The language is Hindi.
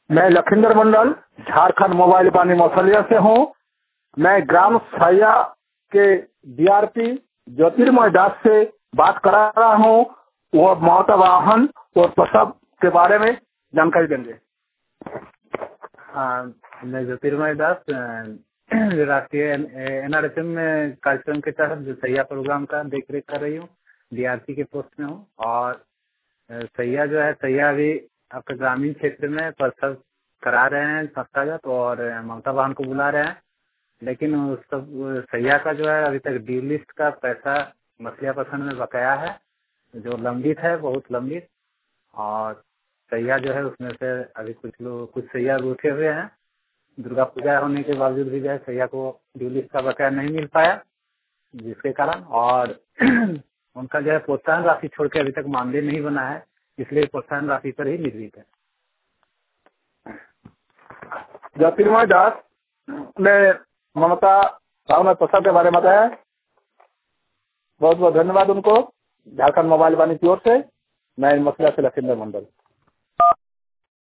मैं लखिंदर मंडल झारखंड मोबाइल पानी मौसलिया से हूँ। मैं ग्राम सैया के डीआरपी ज्योतिर्मय दास से बात करा रहा हूँ। वो ममता वाहन और प्रसव के बारे में जानकारी देंगे। हाँ, मैं ज्योतिर्मय दास राष्ट्रीय एनआरएचएम में कार्यक्रम के तहत जो सैया प्रोग्राम का देख रेख कर रही हूँ, डीआरपी के पोस्ट में हूँ। और सैया जो है, सैया अभी आपके ग्रामीण क्षेत्र में प्रसव करा रहे हैं संस्थागत, और ममता वाहन को बुला रहे हैं। लेकिन उस सब सैया का जो है अभी तक ड्यू लिस्ट का पैसा मछलिया प्रखंड में बकाया है, जो लंबित है, बहुत लंबित। और सैया जो है उसमें से अभी कुछ सैया रूठे हुए हैं। दुर्गा पूजा होने के बावजूद भी जो है सैया को ड्यू लिस्ट का बकाया नहीं मिल पाया, जिसके कारण और उनका जो है प्रोत्साहन राशि छोड़ के अभी तक मानदेय नहीं बना है, इसलिए प्रोत्साहन राशि पर ही निर्भर है। ज्योतिर्मय दास ने ममता वाहन प्रसाद के बारे में बताया। बहुत बहुत धन्यवाद उनको। झारखंड मोबाइल वाणी की ओर से मैं मसला से लखिंदर मंडल।